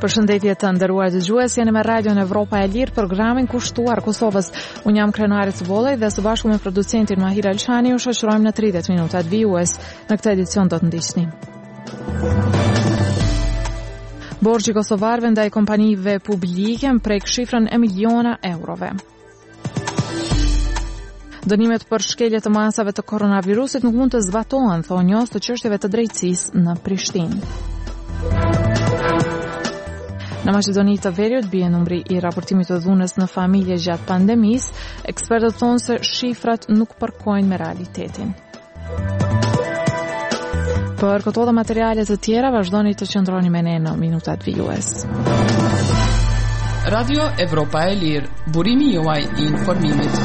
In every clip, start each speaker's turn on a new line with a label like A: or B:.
A: Përshëndetje të nderuar dëgjues, jeni me Radion Evropa e Lirë, programin kushtuar Kosovës. Unë jam Krenari Cuboli dhe së bashku me producentin Mahir Alshani u shoqërojmë në 30 minutat vijues. Në këtë edicion do të ndiqni. Borxhi kosovarëve ndaj kompanive publike prek shifrën e miliona eurove. Dënimet për shkelje të masave të koronavirusit nuk mund të zbatohen, thonë njës të çështjeve të drejtësisë në Prishtinë. Në Maqedoni të Veriut bie numri i raportimit të dhunës në familje gjatë pandemisë. Ekspertët thonë se shifrat nuk përkojnë me realitetin. Për këto dhe materiale të tjera vazhdoni të qëndroni me ne në minutat vijues.
B: Radio Evropa e Lirë, burimi juaj i informimit.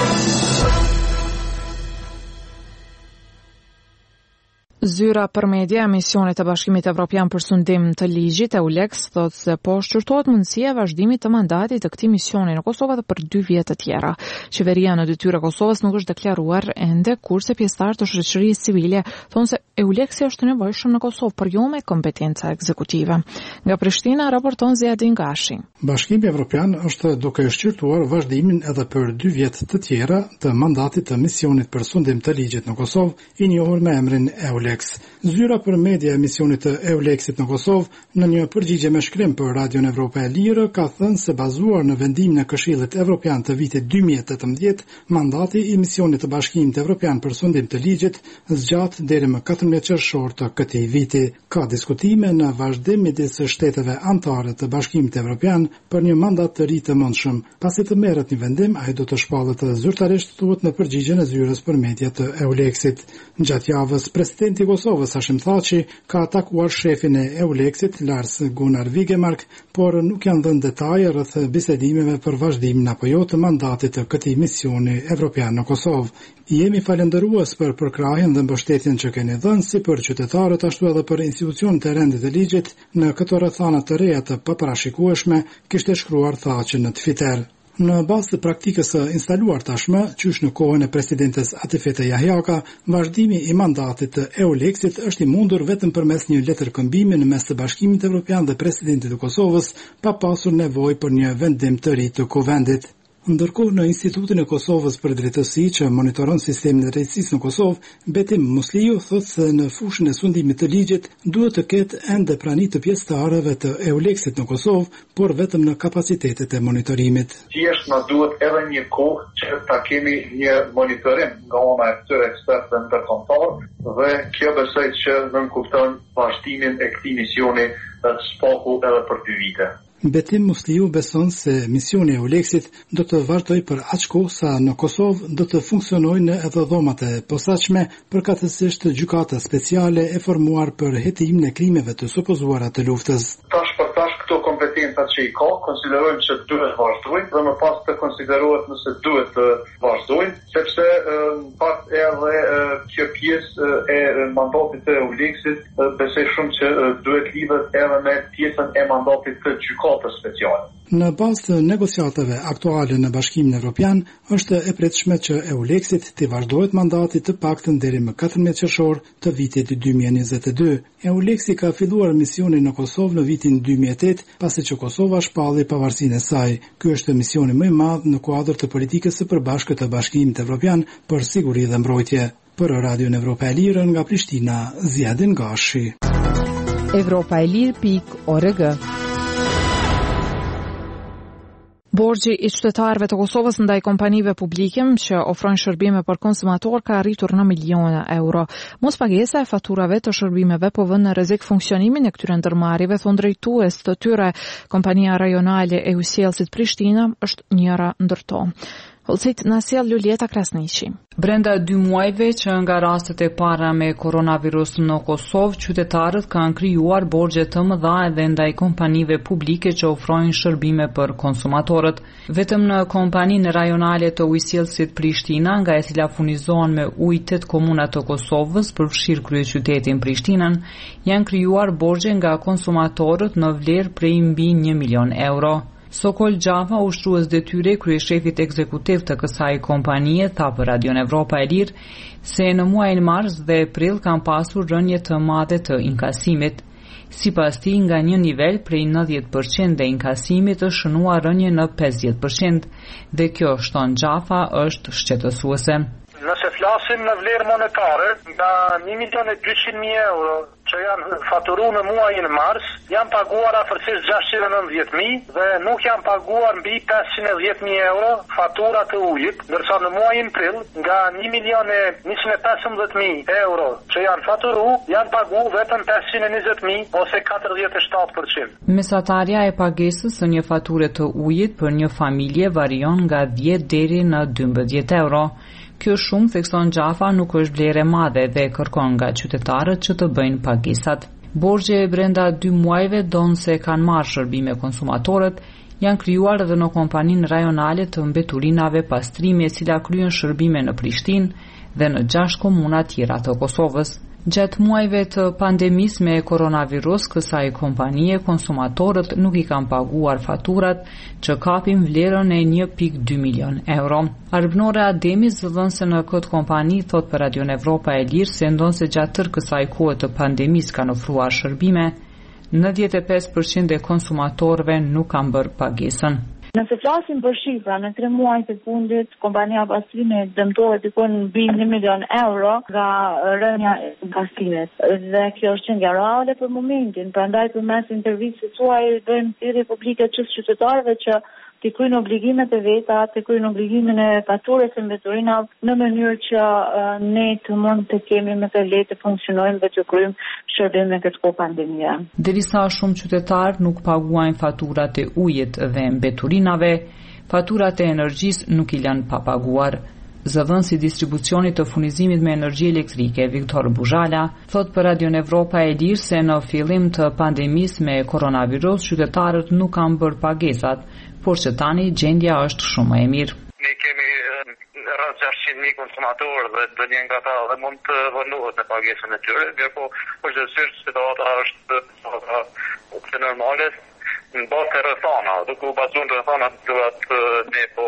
A: Zyra për media e misionit të Bashkimit Evropian për sundim të ligjit EULEX thotë se po shqyrtohet mundësia e vazhdimit të mandatit të këtij misioni në Kosovë dhe për 2 vjet të tjera. Qeveria në detyrë e Kosovës nuk është deklaruar ende, kurse pjesëtarët të shoqërisë civile thonë se EULEX është nevojshëm në Kosovë, por jo me kompetenca ekzekutive. Nga Prishtina raporton Ziadin Gashi.
C: Bashkimi Evropian është duke shqyrtuar vazhdimin edhe për 2 vjet të tjera të mandatit të misionit për sundim të ligjit në Kosovë, i njohur me emrin EULEX. Zyra për media e misionit të EULEX-it në Kosovë në një përgjigje me shkrim për Radion Evropa e Lirë ka thënë se bazuar në vendimin e Këshillit Evropian të vitit 2018, mandati i misionit të Bashkimit Evropian për sundim të ligjit zgjat deri më 14 qershor të këtij viti. Ka diskutime në vazhdim midis shteteve anëtare të Bashkimit Evropian për një mandat të ri të mundshëm. Pasi të merret një vendim, ai do të shpallet zyrtarisht, thuhet në përgjigjen e zyrës për media të EULEX-it. Gjatë javës presidenti i Kosovës Hashim Thaçi ka atakuar shefin e EULEX-it Lars Gunnar Vigemark, por nuk janë dhënë detaje rreth bisedimeve për vazhdimin apo jo të mandatit të këtij misioni evropian në Kosovë. Jemi falendërues për përkrahjen dhe mbështetjen që keni dhënë si për qytetarët ashtu edhe për institucionet e rendit të ligjit në këto rrethana të reja të paparashikueshme, kishte shkruar Thaçi në Twitter. Në bazë të praktikës së instaluar tashmë, qysh në kohën e presidentes Atifete Jahjaka, vazhdimi i mandatit të EULEX-it është i mundur vetëm përmes një letërkëmbimi në mes të Bashkimit Evropian dhe presidentit të Kosovës, pa pasur nevojë për një vendim të ri të Kuvendit. Ndërkohë në Institutin e Kosovës për drejtësi që monitoron sistemin e drejtësisë në Kosovë, Betim Musliu thotë se në fushën e sundimit të ligjit duhet të ketë ende prani të pjesëtarëve të EULEX-it në Kosovë, por vetëm në kapacitetet e monitorimit.
D: Thjesht na duhet edhe një kohë që ta kemi një monitorim nga ana e këtyre ekspertëve ndërkombëtar dhe kjo besoj që nënkupton vazhdimin e këtij misioni spaku edhe për 2 vite.
C: Betim Musliu beson se misioni e EULEX-it do të vazhdojë për aq kohë sa në Kosovë do të funksionojnë edhe dhomat e posaçme, përkatësisht gjykata speciale e formuar për hetimin e krimeve të supozuara të luftës.
D: Tash për tash këto kompetencat që i ka, konsiderojmë që duhet vazhdojnë dhe më pas të konsiderohet nëse duhet të vazhdojnë, sepse part edhe kjo pjesë e mandatit të EULEX-it besoj shumë që duhet lidhet edhe me pjesën e mandatit të gjykatës speciale.
C: Në bazë të negociatave aktuale në Bashkimin Evropian, është e pritshme që EULEX-it të vazhdohet mandati të paktën deri më 14 qershor të vitit 2022. EULEX-i ka filluar misionin në Kosovë në vitin 2008, pasi që Kosova shpalli pavarësinë e saj. Ky është misioni më i madh në kuadër të politikës së përbashkët të Bashkimit Evropian për siguri dhe mbrojtje. Për Radion Evropa e Lirë nga Prishtina, Ziadin Gashi.
A: Evropaelir.org. Borxhi i qytetarëve të Kosovës ndaj kompanive publike që ofrojnë shërbime për konsumator ka arritur në miliona euro. Mospagesa e faturave të shërbimeve po vën në rrezik funksionimin e këtyre ndërmarrjeve, thon drejtues të tyre. Kompania rajonale e Ujësielsit Prishtina është njëra ndërto. Holcit na sjell Lulieta Krasniqi.
E: Brenda 2 muajve që nga rastet e para me koronavirus në Kosovë, qytetarët kanë krijuar borxhe të mëdha edhe ndaj kompanive publike që ofrojnë shërbime për konsumatorët. Vetëm në kompaninë rajonale të Ujësielsit Prishtina, nga e cila furnizohen me ujë 8 komuna të Kosovës, përfshirë kryeqytetin Prishtinën, janë krijuar borxhe nga konsumatorët në vlerë prej mbi 1 milion euro. Sokol Gjava, ushtrues detyre kryeshefit ekzekutiv të kësaj kompanie, tha për Radion Evropa e Lirë se në muajin mars dhe prill kanë pasur rënje të madhe të inkasimit. Sipas tij, nga një nivel prej 90% dhe inkasimit është shënuar rënje në 50% dhe kjo, shton Xhafa, është shqetësuese.
F: Nëse flasim në vlerë monetare, nga 1.200.000 euro që janë faturuar në muajin mars, janë paguar afërsisht 690.000 dhe nuk janë paguar mbi 510.000 euro fatura të ujit, ndërsa në muajin prill, nga 1.115.000 euro që janë faturuar, janë paguar vetëm 520.000 ose 47%.
E: Mesatarja e pagesës së një fature të ujit për një familje varion nga 10 deri në 12 euro. Kjo shumë, thekson Xhafa, nuk është vlerë e madhe dhe kërkon nga qytetarët që të bëjnë pagesat. Borxhe brenda 2 muajve donë se kanë marrë shërbime konsumatorët, janë krijuar edhe në kompaninë rajonale të mbeturinave pastrimi e cila kryen shërbime në Prishtinë dhe në 6 komuna tjera të Kosovës. Gjatë muajve të pandemisë me koronavirus, kësaj kompanie, konsumatorët nuk i kanë paguar faturat që kapin vlerën e 1.2 milion euro. Arbnore Ademi, zëdhënëse në këtë kompani, thot për Radio Evropa e Lirë se ndonse gjatë tërë kësaj kohe të pandemisë kanë ofruar shërbime, 95% e konsumatorëve nuk kanë bërë pagesën.
G: Nëse flasim për shifra, në 3 muajt e fundit, kompania pastrimit dëmtohet mbi 1 milion euro nga rënja e pastrimet. Dhe kjo është qenë reale për momentin. Prandaj përmes intervistës suaj bëjmë thirrje publike çdo qytetarëve që të kryejnë obligimet e veta, të kryejnë obligimin e faturës së mbeturinave në mënyrë që ne të mund të kemi më të lehtë të funksionojmë dhe të kryejmë shërbime këtë kohë pandemie.
E: Derisa shumë qytetarë nuk paguajnë faturat e ujit dhe mbeturinave, faturat e energjisë nuk i lënë pa paguar. Zëdhënësi i distribucionit të furnizimit me energji elektrike, Viktor Buzhala, thot për Radio Evropa e Lirë se në fillim të pandemisë me koronavirus, qytetarët nuk kanë bërë pagesat, por që tani gjendja është shumë e mirë.
F: Ne kemi rreth 600.000 konsumatorë dhe do një nga ta dhe mund të vënohet në pagesën e tyre, mirëpo përgjithsisht situata është të normale në bazë të rrethana, duke u bazuar në rrethana ne po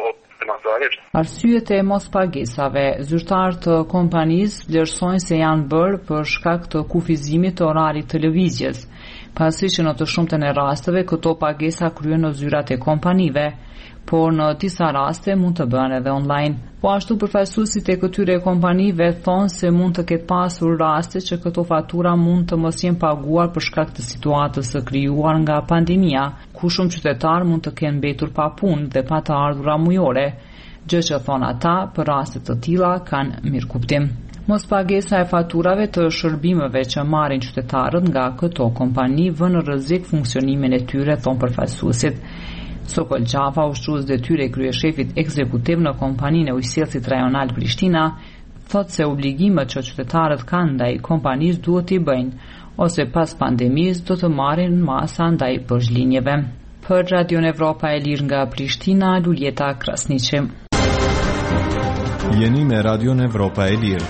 E: Arsyet e mos pagesave, zyrtarët të kompanisë vlerësojnë se janë bërë për shkak të kufizimit të orarit të lëvizjes, pasi që në të shumtën e rasteve këto pagesa kryen në zyrat e kompanive, por në disa raste mund të bëhen edhe online. Po ashtu përfaqësuesit e këtyre kompanive thonë se mund të ketë pasur raste që këto fatura mund të mos jenë paguar për shkak të situatës së krijuar nga pandemia, ku shumë qytetarë mund të kenë mbetur pa punë dhe pa të ardhura mujore, gjë që thonë ata për raste të tilla kanë mirëkuptim. Mos pagesa e faturave të shërbimeve që marrin qytetarët nga këto kompani vën në rrezik funksionimin e tyre, thonë përfaqësuesit. Sokol Xhafa, ushtrues detyre kryeshefit ekzekutiv në kompaninë e ujësillësit rajonal Prishtina, thot se obligimet që qytetarët kanë ndaj kompanisë duhet t'i bëjnë, ose pas pandemisë do të marrin masa ndaj përgjlinjeve. Për Radio Evropa e Lirë nga Prishtina, Luljeta Krasniqi.
H: Jeni me Radio Evropa e Lirë.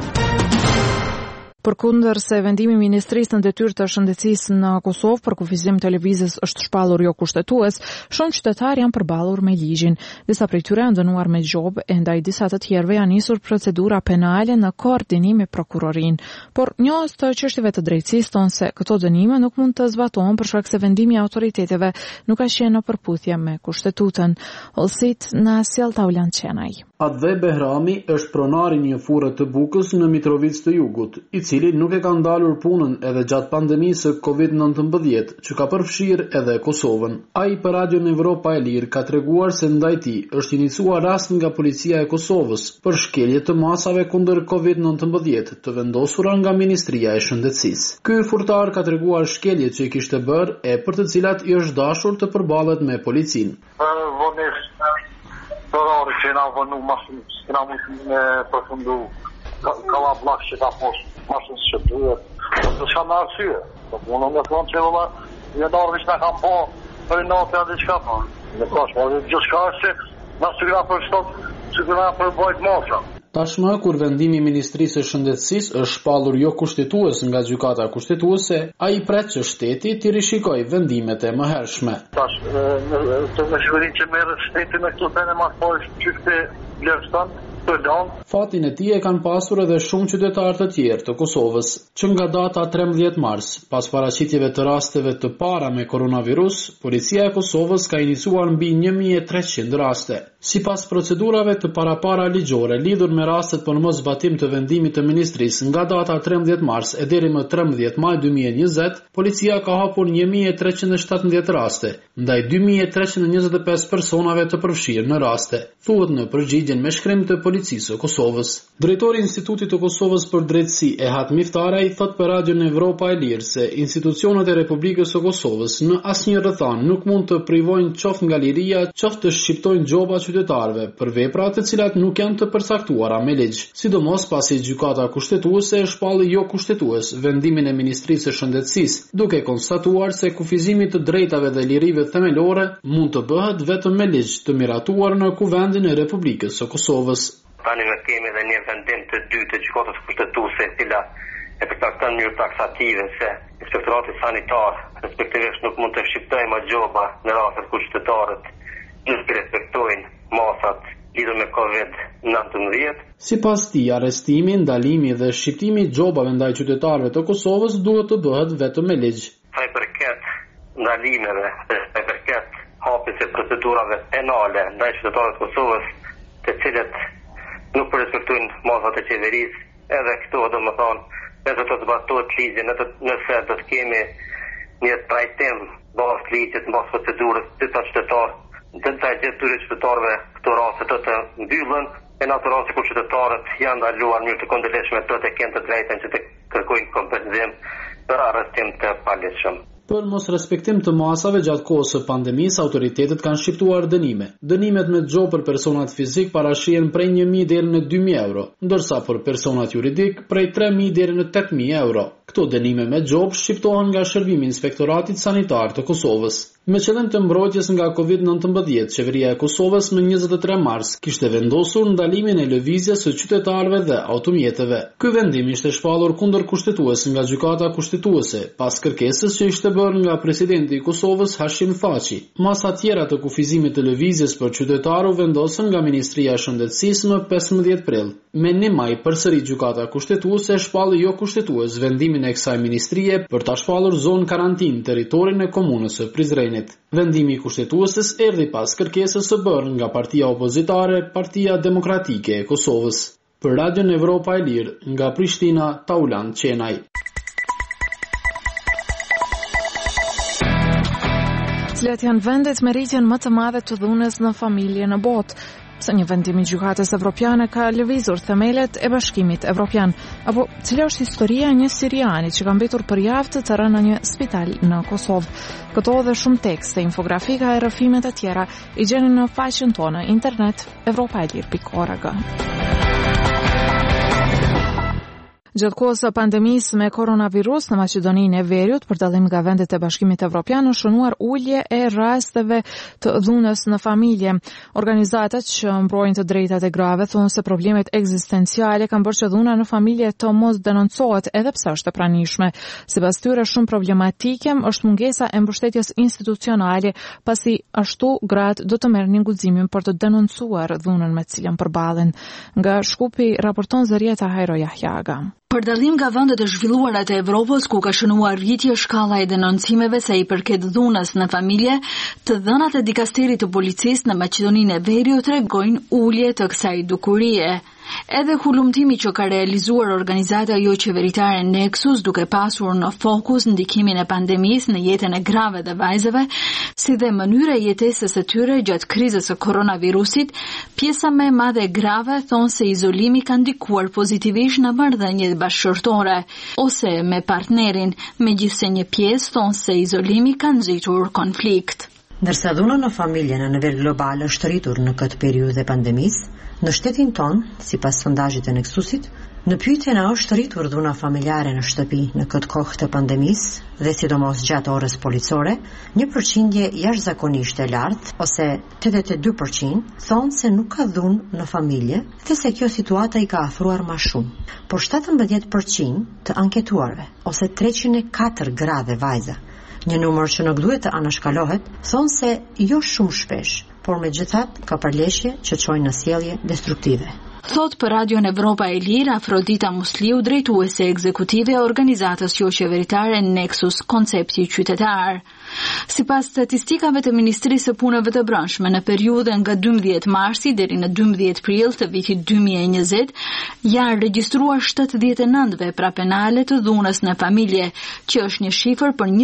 A: Përkundër se vendimi i Ministrisë në detyrë të shëndetësisë në Kosovë për kufizim të lëvizjes është shpallur jo kushtetues, shumë qytetarë janë përballur me ligjin. Disa prej tyre janë dënuar me gjobë e ndaj disa të tjerëve janë nisur procedura penale në koordinim me prokurorinë. Por njohës të çështjeve të drejtësisë thonë se këto dënime nuk mund të zbatohen për shkak se vendimi i autoriteteve nuk ka qenë në përputhje me kushtetutën. Olsit na sjell Taulan Çenaj.
I: Adve Behrami është pronari një furre të Bukës në Mitrovic të Jugut, i cili nuk e ka ndalur punën edhe gjatë pandemisë COVID-19 që ka përfshirë edhe Kosovën. Ai për Radio Evropa e Lirë ka treguar se ndaj tij është iniciuar rast nga policia e Kosovës për shkelje të masave kundër COVID-19 të vendosura nga Ministria e Shëndetësisë. Ky furtar ka treguar shkeljet që i kishte bërë e për të cilat i është dashur të përballet me policinë.
F: Dorori që na vënu masën, s'kena mund me përfundu ka la blak që ka poshtë masën së shëptuar. Të shka me arsye. Unë me thonë që një dorë vishë me kam po për i natë e diqka po. Në kash, po gjithë shka është që na sëgjera për shtot, sëgjera për bojt mosha.
I: Tashmë, kur vendimi i Ministrisë së Shëndetësisë është shpallur jo kushtetues nga gjykata kushtetuese, ai pret që shteti t'i rishikojë vendimet e mëhershme.
F: Tash, të mëshërinë që merret shteti me këto pene mas po është çifte vlerëston,
I: Fatin e tij e kanë pasur edhe shumë qytetarë të tjerë të Kosovës, që nga data 13 mars, pas paraqitjeve të rasteve të para me koronavirus, policia e Kosovës ka iniciuar mbi 1300 raste. Sipas procedurave të parapara ligjore lidhur me rastet për moszbatim të vendimit të ministrisë nga data 13 mars e deri më 13 maj 2020, policia ka hapur 1317 raste, ndaj 2325 personave të përfshirë në raste, thuhet në përgjigjen me shkrim të policisë së Kosovës. Drejtori i Institutit të Kosovës për Drejtësi Ehat Miftaraj thot për Radion Evropa e Lirë se institucionet e Republikës së Kosovës në asnjë rrethan nuk mund të privojnë qoftë nga liria, qoftë të shqiptojnë gjoba qytetarëve për vepra të cilat nuk janë të përcaktuara me ligj, sidomos pasi gjykata kushtetuese e shpalli jo kushtetues vendimin e Ministrisë së Shëndetësisë, duke konstatuar se kufizimi të drejtave dhe lirive themelore mund të bëhet vetëm me ligj të miratuar në Kuvendin e Republikës së Kosovës.
J: Tani ne kemi edhe një vendim të dytë të gjykatës kushtetuese, e cila e përcakton në mënyrë taksative se inspektorati sanitar respektivisht nuk mund të shqiptojë më gjoba në rastet kur qytetarët nuk respektojnë masat lidhur me COVID-19.
I: Sipas tij, arrestimi, ndalimi dhe shqiptimi i gjobave ndaj qytetarëve të Kosovës duhet të bëhet vetëm me ligj.
J: Sa i përket ndalimeve dhe sa i përket hapjes së procedurave penale ndaj qytetarëve të Kosovës, të cilët nuk respektojnë masat e qeverisë, edhe këto nëse të zbatohet ligji, nëse do të kemi një trajtim bazë ligjit, bazë procedurës të të qytetarë, të të gjithë qytetarëve këto raste të mbyllen, e në ato raste kur qytetarët janë ndaluar në mënyrë të kundërshme të kenë të drejtën që të kërkojnë kompenzim për arrestim të paligjshëm.
I: Për mos respektim të masave gjatë kohës së pandemisë, autoritetet kanë shqiptuar dënime. Dënimet me gjobë për personat fizik parashihen prej 1.000 deri në 2.000 euro, ndërsa për personat juridik prej 3.000 deri në 8.000 euro. Këto dënime me gjobë shqiptohen nga Shërbimi i Inspektoratit Sanitar të Kosovës. Me qëllim të mbrojtjes nga COVID-19, qeveria e Kosovës në 23 mars kishte vendosur ndalimin e lëvizjes së qytetarëve dhe automjeteve. Ky vendim ishte shpallur kundër kushtetues nga gjykata kushtetuese, pas kërkesës që ishte bërë nga presidenti i Kosovës Hashim Thaçi. Masa tjera të kufizimit të lëvizjes për qytetarë u vendosën nga Ministria e Shëndetësisë më 15 prill. Me 1 maj përsëri gjykata kushtetuese shpalli jo kushtetues vendimin e kësaj ministrie për ta shpallur zonë karantinë territorin e komunës së Prizrenit. Vendimi i kushtetueses erdhi pas kërkesës së bërë nga partia opozitare, Partia Demokratike e Kosovës. Për Radion Evropa e Lirë, nga Prishtina, Tauland Qenaj.
A: Cilat janë vendet me rritjen më të madhe të dhunës në familje në botë? Se një vendim i gjykatës evropiane ka lëvizur themelet e Bashkimit Evropian, apo cila është historia e një siriani që ka mbetur për javë të rënë në një spital në Kosovë. Këto dhe shumë tekste, infografika e rrëfimet e tjera i gjeni në faqen tonë internet evropaelir.org. Gjatë kohës së pandemisë me koronavirus në Maqedoninë e Veriut, për dallim nga vendet e Bashkimit Evropian, është shënuar ulje e rasteve të dhunës në familje. Organizatat që mbrojnë të drejtat e grave thonë se problemet ekzistenciale kanë bërë që dhuna në familje të mos denoncohet edhe pse është e pranishme. Sipas tyre, shumë problematike është mungesa e mbështetjes institucionale, pasi ashtu gratë do të merrnin guximin për të denoncuar dhunën me cilën përballen. Nga Shkupi raporton Zarieta Hajro Jahjaga.
K: Për dallim nga vendet e zhvilluara të Evropës ku ka shënuar rritje shkalla e denoncimeve sa i përket dhunës në familje, të dhënat e dikasterit të policisë në Maqedoninë e Veriut tregojnë ulje të kësaj dukurie. Edhe hulumtimi që ka realizuar organizata jo qeveritare Nexus, duke pasur në fokus ndikimin e pandemisë në jetën e grave dhe vajzave, si dhe mënyra e jetesës së tyre gjatë krizës së koronavirusit, pjesa më e madhe e grave thonë se izolimi ka ndikuar pozitivisht në marrëdhëniet bashkëshortore ose me partnerin, megjithse një pjesë thonë se izolimi ka nxitur konflikt.
L: Ndërsa dhuna në familje në nivel global është rritur në këtë periudhë e pandemisë, në shtetin tonë, sipas sondazhit të Nexusit, në pyetjen a është rritur dhuna familjare në shtëpi në këtë kohë të pandemisë dhe sidomos gjatë orës policore, një përqindje jashtëzakonisht e lartë, ose 82%, thonë se nuk ka dhunë në familje dhe se kjo situata i ka afruar më shumë. Por 17% të anketuarve, ose 304 gra dhe vajza, një numër që nuk duhet të anashkalohet, thonë se jo shumë shpesh, por megjithatë ka përleshje që çojnë në sjellje destruktive.
K: Thot për Radion Evropa e Lirë Afrodita Musliu, drejtuese ekzekutive e organizatës jo qeveritare Nexus Koncepti Qytetar. Sipas statistikave të Ministrisë së Punëve të Brendshme, në periudhën nga 12 marsi deri në 12 prill të vitit 2020, janë regjistruar 79 vepra penale të dhunës në familje, që është një shifër për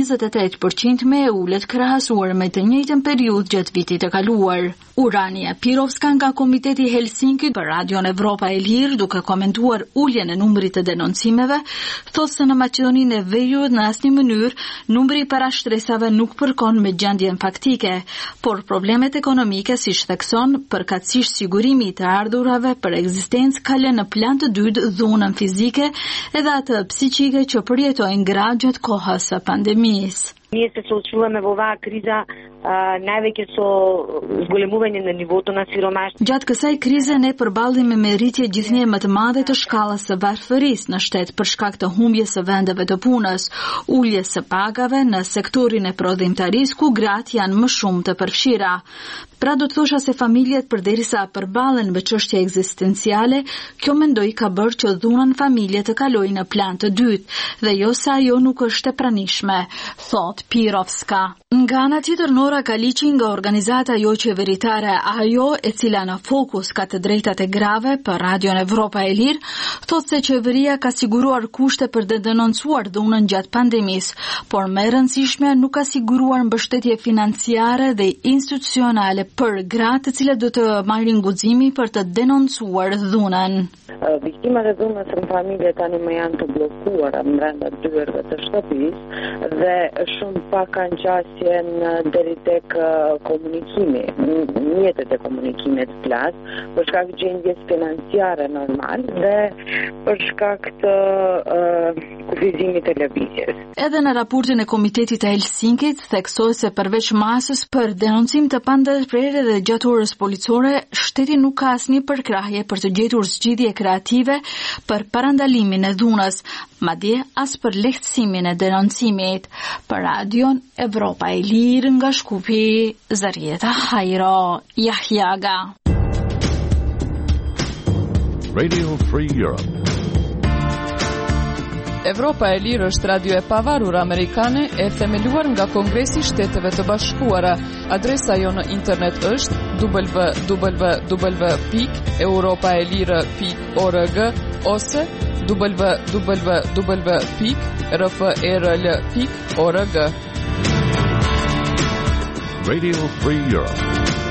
K: 28% me e ulët krahasuar me të njëjtën periudhë gjatë vitit të kaluar. Urania Pirovska nga Komiteti Helsinki për Radion Evropa e Lirë, duke komentuar uljen e numrit të denoncimeve, thotë se në Maqedoninë e Veriut në asnjë mënyrë numri i parashtresave nuk përkon me gjendjen faktike, por problemet ekonomike, siç thekson, përkatësisht sigurimi i të ardhurave për ekzistencë ka lënë në plan të dytë dhunën fizike edhe atë psiqike që përjetojnë gratë gjatë kohës së pandemisë.
M: Ние се соочуваме во оваа криза највеќе со зголемување на нивото на сиромаштво.
K: Gjatë kësaj krize ne përballemi me rritje gjithnjë më të madhe të shkallës së varfërisë në shtet për shkak të humbjes së vendeve të punës, uljes së pagave në sektorin e prodhimtarisë ku gratë janë më shumë të përfshira. Pra do të thosha se familjet përderisa përballen me çështje ekzistenciale, kjo mendoj ka bërë që dhunën familje të kalojë në plan të dytë dhe jo se ajo nuk është e pranishme, thot Pirovska. Nga ana tjetër, Nora Kaliqi nga organizata jo qeveritare AJO, e cila në fokus ka të drejtat e grave për Radion Evropa e Lirë, thotë se qeveria ka siguruar kushte për të denoncuar dhunën gjatë pandemisë, por më e rëndësishme nuk ka siguruar mbështetje financiare dhe institucionale për gratë të cilët do të marrin guximi për të denoncuar dhunën.
M: Viktimat e dhunës në familje tani më janë të bllokuara brenda dyerve të shtëpisë dhe shumë pak kanë qasje deri tek komunikimi, mjetet e komunikimit flas, për shkak të gjendjes financiare normal dhe për shkak të kufizimit të lëvizjes.
K: Edhe në raportin e Komitetit të Helsinkit theksohet se përveç masës për denoncim të pandërprerje dhe gjatorës policore, shteti nuk ka asnjë përkrahje për të gjetur zgjidhje kreative për parandalimin e dhunës, madje as për lehtësimin e denoncimit. Për Radion Evropa e Lirë nga Shkupi, Zarieta Hajro Jahjaga.
H: Radio Free Europe.
B: Evropa e Lirë është radio e pavarur amerikane e themeluar nga Kongresi i Shteteve të Bashkuara. Adresa jo në internet është www.europaelire.org ose www.rfrl.org.
H: Radio Free Europe.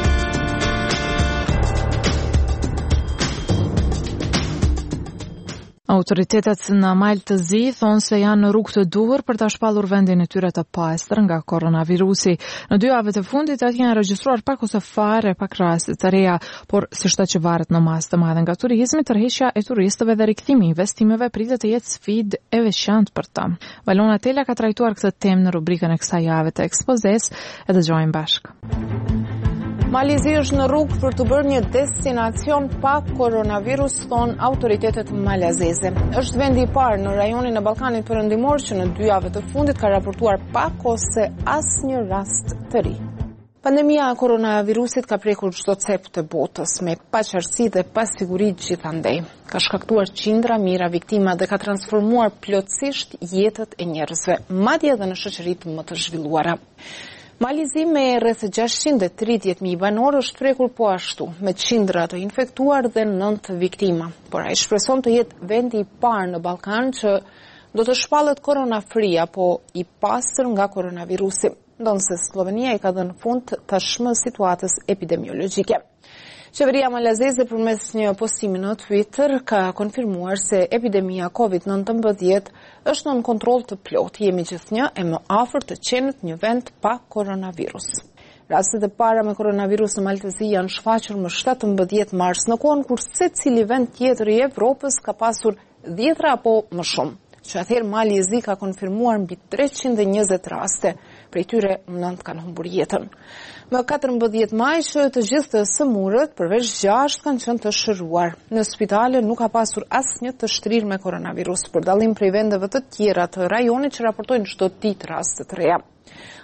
A: Autoritetet në Malë të Zi thonë se janë në rrugë të duhur për ta shpallur vendin e tyre të pastër nga koronavirusi. Në 2 javët e fundit aty janë regjistruar pak ose fare pak raste të reja, por siç që varet në masë të madhe nga turizmi, tërheqja e turistëve dhe rikthimi i investimeve pritet të jetë sfidë e veçantë për ta. Valona Tela ka trajtuar këtë temë në rubrikën e kësaj jave të ekspozes, e dëgjojmë bashkë.
N: Malizi është në rrugë për të bërë një destinacion pa koronavirus, thonë autoritetet malazeze. Është vendi i parë në rajonin e Ballkanit Perëndimor që në 2 javët të fundit ka raportuar pak ose asnjë rast të ri. Pandemia e koronavirusit ka prekur çdo cep të botës me paqartësi dhe pasiguri gjithandej. Ka shkaktuar qindra mijëra viktima dhe ka transformuar plotësisht jetët e njerëzve, madje edhe në shoqëritë më të zhvilluara. Malizi me rreth 630.000 banor është prekur po ashtu, me qindra të infektuar dhe 9 viktima. Por ai shpreson të jetë vendi i parë në Ballkan që do të shpallet korona free apo i pastër nga koronavirusi, ndonse Slovenia i ka dhënë fund tashmë situatës epidemiologjike. Qeveria malazeze përmes një postimi në Twitter ka konfirmuar se epidemia COVID-19 është në kontroll të plotë. Jemi gjithnjë e më afër të qenët një vend pa koronavirus. Rastet e para me koronavirus në Maltezi janë shfaqur më 17 mars, në kohën kur secili vend tjetër i Evropës ka pasur 10 apo më shumë. Që atëherë Malezi ka konfirmuar mbi 320 raste, prej tyre 9 kanë humbur jetën. Më 14 maj që të gjithë të sëmurët, përveç 6 kanë qenë të shëruar. Në spitale nuk ka pasur asnjë të shtrirë me koronavirus, për dallim prej vendeve të tjera të rajonit që raportojnë çdo ditë raste të reja.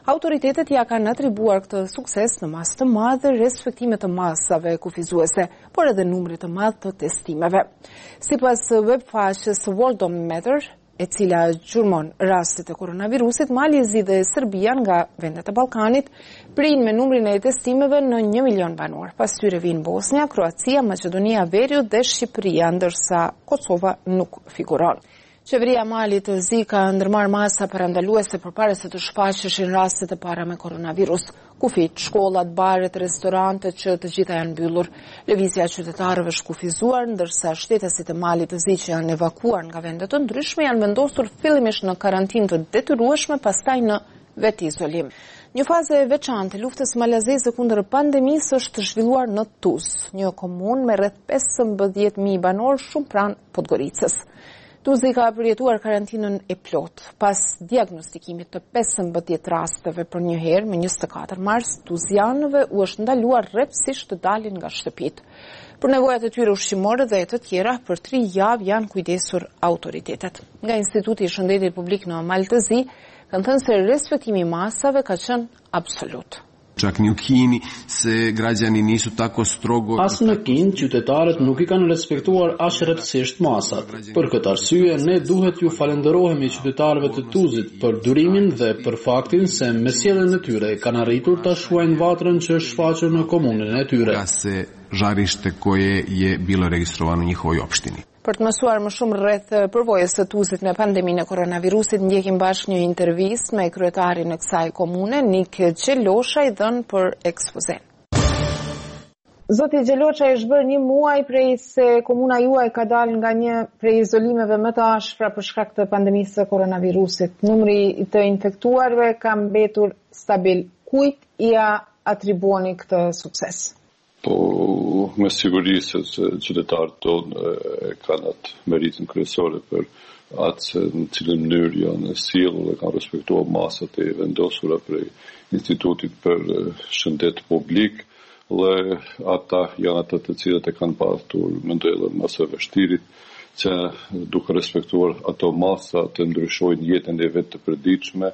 N: Autoritetet ja kanë atribuar këtë sukses në masë të madhe respektime të masave kufizuese, por edhe numrit të madh të testimeve. Sipas webfaqes Worldometer, e cila gjurmon rastet e koronavirusit, Malezi dhe Serbia nga vendet e Ballkanit prinë me numrin e testimeve në 1 milion banor. Pas tyre vinë Bosnia, Kroacia, Maqedonia Veriut dhe Shqipëria, ndërsa Kosova nuk figuron. Qeveria Malit të Zi ka ndërmarrë masa parandaluese përpara se të shfaqeshin rastet e para me koronavirus. Kufit, shkollat, baret, restorantet që të gjitha janë mbyllur. Lëvizja e qytetarëve është kufizuar, ndërsa shtetasit e Malit të Zi që janë evakuar nga vende të ndryshme janë vendosur fillimisht në karantinë të detyrueshme, pastaj në vetizolim. Një fazë e veçantë e luftës malazeze kundër pandemisë është zhvilluar në Tuzë, një komunë me rreth 15.000 banor shumë pranë Podgoricës. Tuzi ka përjetuar karantinën e plot. Pas diagnostikimit të 15 rasteve për një herë me 24 mars, tuzianëve u është ndaluar rreptësisht të dalin nga shtëpitë. Për nevojat e tyre ushqimore dhe të tjera, për 3 javë janë kujdesur autoritetet. Nga Instituti i Shëndetit Publik në Malë të Zi, kanë thënë se respektimi i masave ka qenë absolut.
O: Čak ni u Kini se građani nisu tako strogo.
I: As në Kinë, qytetarët nuk i kanë respektuar aq rreptësisht masat. Për këtë arsye, ne duhet ju falenderohemi qytetarëve të Tuzit për durimin dhe për faktin se me sjelljen e tyre kanë arritur ta shuajnë vatrën që është shfaqur në komunën e tyre.
O: Se žarište koje je bilo registrovano u njihovoj opštini.
N: Për të mësuar më shumë rreth përvojës së Tuzit me pandeminë e koronavirusit, ndjekim bashkë një intervistë me kryetarin e kësaj komune, Nik Gjelosha, i dhënë për ekspozen. Zoti Gjelosha, është bërë 1 muaj prej se komuna juaj ka dalë nga një prej izolimeve më të ashpra për shkak të pandemisë së koronavirusit. Numri të infektuarve ka mbetur stabil. Kujt ia atribuoni këtë sukses?
P: Po, me siguri se qytetarët tonë kanë atë meritin kryesore për atë se në cilën mënyrë janë sjellur dhe kanë respektuar masat e vendosura prej Institutit për Shëndet Publik, dhe ata janë ata të cilët e kanë pasur mendoj edhe më së vështirit që duke respektuar ato masa të ndryshojnë jetën e vetë të përditshme.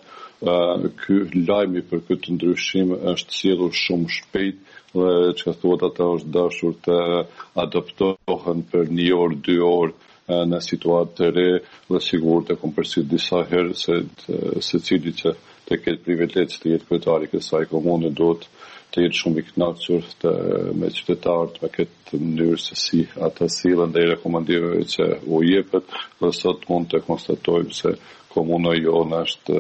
P: Ky lajmi për këtë ndryshim është sjellur shumë shpejt dhe që thuhet ata është dashur të adaptohen për 1 orë, 2 orë në situatë të re dhe sigurt e kom përsi disa herë se cili që të ketë privilegj të jetë kryetari i kësaj komune do të jetë shumë i kënaqur me qytetarët me këtë mënyrë se si ata sillen dhe rekomandimeve që u jepet, dhe sot mund të konstatojmë se komuna jonë është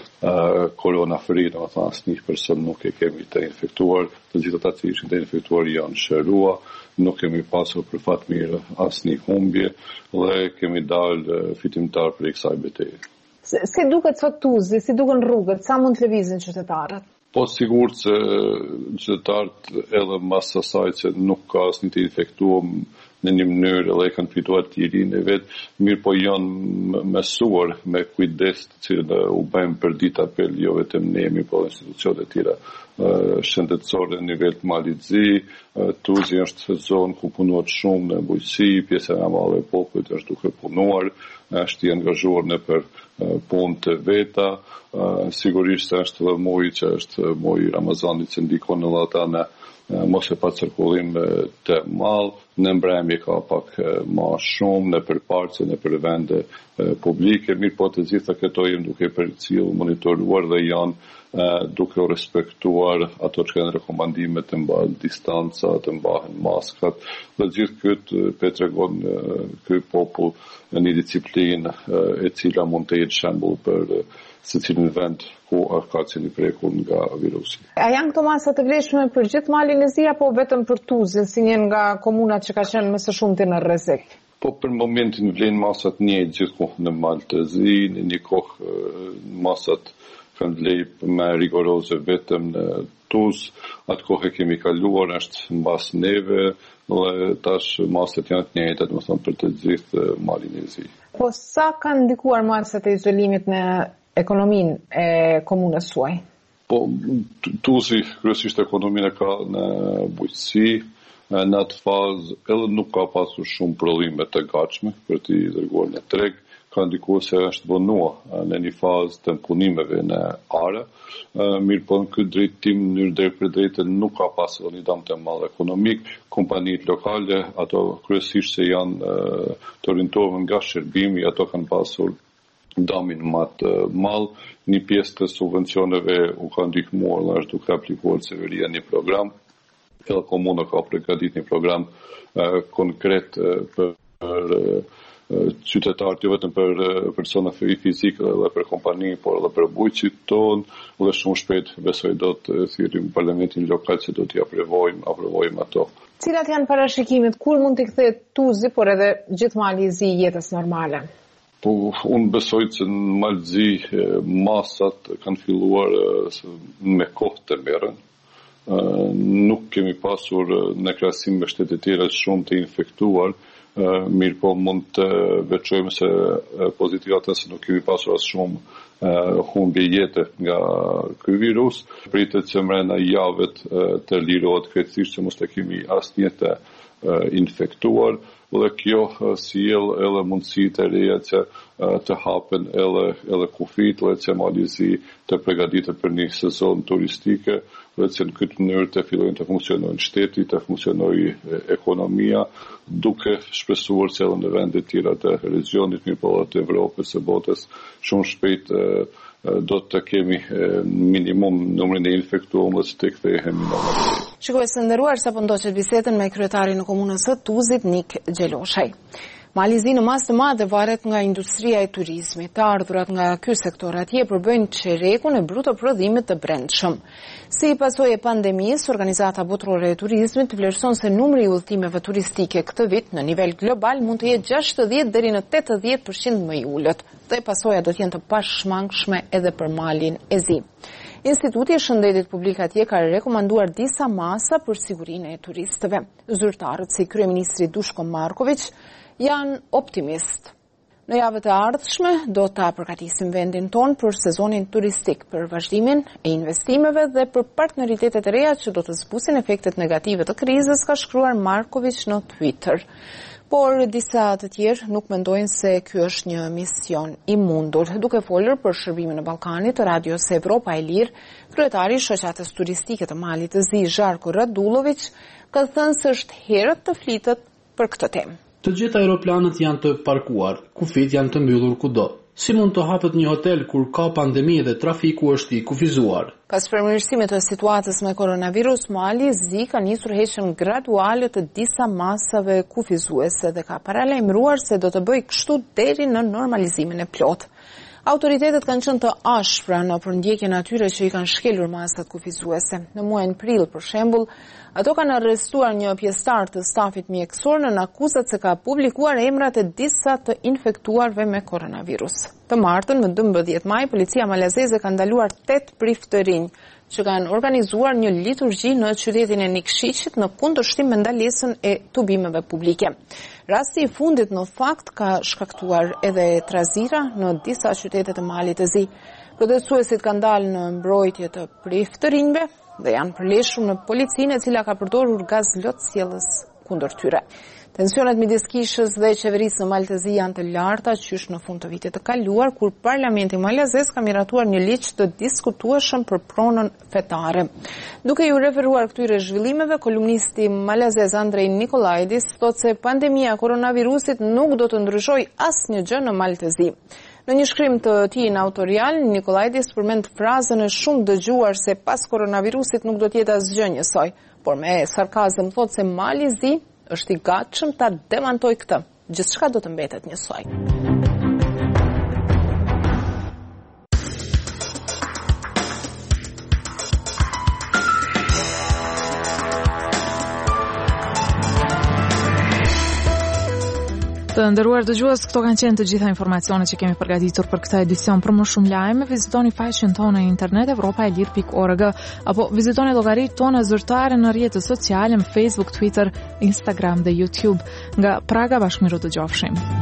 P: korona free, domethënë asnjë person nuk e kemi të infektuar, të gjithë ata që ishin të infektuar janë shërua, nuk kemi pasur për fat mirë asnjë humbje dhe kemi dalë fitimtar për kësaj betejë.
N: Si duket sot Tuzi, si duken rrugët, sa mund të lëvizin qytetarët?
P: Po sigurt se qytetarët edhe mas asaj që nuk ka asnjë të infektuar në një mënyrë dhe kanë fituar tirinë e vet, mirë po janë mësuar me kujdes të cilët u bëjmë për ditë apel jo vetëm ne, po institucionet e tjera shëndetësore në nivel të Malit Zi. Tuzi është zonë ku punohet shumë në bujqësi, pjesa e madhe e popullit është duke punuar, është i angazhuar në për punë të veta. Sigurisht është edhe muji që është muji i Ramazanit që ndikon edhe ata në mos e pa cirkullim të madh, në mbrëmje ka pak më shumë, në përpartje, në për vende publike, mirë po të gjitha këto jemi duke përcjell, monitoruar dhe janë duke u respektuar ato që kanë rekomandime të mbahen distanca, të mbahen maskat, dhe gjithë këtë pe tregon ky popull në një disiplinë e cila mund të jetë shembull për secilin vend ku ka qenë i prekur nga virusi.
N: A janë këto masa të vlefshme për gjithë Malin e Zi apo vetëm për Tuzin, si një nga komunat që ka qenë më së shumti në rrezik?
P: Po për momentin vlen masat një gjithkohë në Malë të Zi, në një kohë masat kanë vlej më rigoroze vetëm në Tuz, atë kohë kemi kaluar është mbas neve dhe tash masat janë të njëjta, domethënë për të gjithë Malin e Zi.
N: Po sa kanë ndikuar masat e izolimit në ekonominë e komunës suaj?
P: Po Tuzi kryesisht ekonominë ka në bujqësi, në atë fazë edhe nuk ka pasur shumë prodhime të gatshme për t'i dërguar në treg, ka ndikuar se është vonuar në një fazë të punimeve në are, mirë po në këtë drejtim në mënyrë drejt për drejtë nuk ka pasur një dëm të madh ekonomik. Kompanitë lokale, ato kryesisht se janë të orientuar nga shërbimi, ato kanë pasur damin më të madh. Një pjesë të subvencioneve u ka ndihmuar dhe është duke aplikuar qeveria një program. Edhe komuna ka përgatitur një program konkret për qytetarët, jo vetëm për persona fizike dhe për kompani, por edhe për bujqit tonë, dhe shumë shpejt besoj do të thirrim parlamentin lokal që do t'i aprovojmë ato.
N: Cilat janë parashikimit, kur mund t'i kthehet Tuzi, por edhe gjithë Mali i Zi jetës normale?
P: Po, unë besoj që në Malzi masat kanë filluar me kohë të merren. Nuk kemi pasur në krahasim me shtetet tjera shumë të infektuar, mirë po mund të veçojmë se pozitivat se nuk kemi pasur as shumë humbje jete nga ky virus. Pritet që mrena javet të lirohet krejtësisht që mos të kemi asnjë të infektuar, dhe kjo sjell edhe mundësi të reja që të hapen edhe kufit, dhe që Mali i Zi të përgatitet për një sezon turistike, dhe që në këtë mënyrë të fillojnë të funksionojnë shteti, të funksionojë ekonomia, duke shpresuar që edhe në vendet tjera të regionit, mirë po të Evropës së botës, shumë shpejt do të kemi minimum numrin e infektuar që të kthehemi normalisht.
N: Shikues të nderuar, sapo ndoqet bisedën me kryetarin e komunës së Tuzit, Nik Gjeloshaj. Mali i Zi në masë të madhe varet nga industria e turizmit. Të ardhurat nga ky sektor atje përbëjnë çerekun e bruto prodhimit të brendshëm. Si pasojë e pandemisë, Organizata Botërore e Turizmit vlerëson se numri i udhëtimeve turistike këtë vit në nivel global mund të jetë 60 deri në 80% më i ulët, dhe pasoja do të jenë të pashmangshme edhe për Malin e Zi. Instituti i Shëndetit Publik atje ka rekomanduar disa masa për sigurinë e turistëve. Zyrtarët si kryeministri Dushko Marković janë optimist. Në javët e ardhshme do ta përgatisim vendin ton për sezonin turistik, për vazhdimin e investimeve dhe për partneritetet e reja që do të zbusin efektet negative të krizës, ka shkruar Marković në Twitter. Por disa të tjerë nuk mendojnë se ky është një mision i mundur. Duke folur për shërbimin në Ballkanit të Radios Evropa e Lirë, kryetari i shoqatës turistike të Malit të Zi, Zharko Radulović, ka thënë se është herët të flitet për këtë temë.
I: Të gjitha aeroplanët janë të parkuar, kufit janë të mbyllur kudo. Si mund të hapet një hotel kur ka pandemi dhe trafiku është i kufizuar?
N: Pas përmirësimit të situatës me koronavirus, Mali i Zi ka nisur heqjen graduale të disa masave kufizuese dhe ka paralajmëruar se do të bëjë kështu deri në normalizimin e plotë. Autoritetet kanë qenë të ashpra në përndjekjen atyre që i kanë shkelur masat kufizuese. Në muajin prill, për shembull, ato kanë arrestuar një pjesëtar të stafit mjekësor në akuzat se ka publikuar emrat e disa të infektuarve me koronavirus. Të martën, më 12 maj, policia malazeze ka ndaluar 8 priftë të rinj që kanë organizuar një liturgji në qytetin e Nikshicit në kundërshtim me ndalesën e tubimeve publike. Rasti i fundit në fakt ka shkaktuar edhe trazira në disa qytete të Malit të Zi. Protestuesit kanë dalë në mbrojtje të priftë të rinjve dhe janë përleshur në policinë e cila ka përdorur gaz lotësjellës kundër tyre. Tensionet midis kishës dhe qeverisë në Malë të Zi janë të larta qysh në fund të vitit të kaluar, kur parlamenti malazez ka miratuar një ligj të diskutueshëm për pronën fetare. Duke ju referuar këtyre zhvillimeve, kolumnisti malazez Andrej Nikolaidis thotë se pandemia koronavirusit nuk do të ndryshojë asnjë gjë në Malë të Zi. Në një shkrim të tij në autorial, Nikolaidis përmend frazën e shumë dëgjuar se pas koronavirusit nuk do të jetë asgjë njësoj, por me sarkazëm thotë se Mali i Zi është i gatshëm ta demantoj këtë. Gjithçka do të mbetet njësoj.
A: Të nderuar dëgjues, këto kanë qenë të gjitha informacionet që kemi përgatitur për këtë edicion. Për më shumë lajme, vizitoni faqen tonë në internet europaelir.org apo vizitoni llogaritë tona zyrtare në rrjetet sociale, në Facebook, Twitter, Instagram dhe YouTube. Nga Praga, bashkëmiru të gjofshim.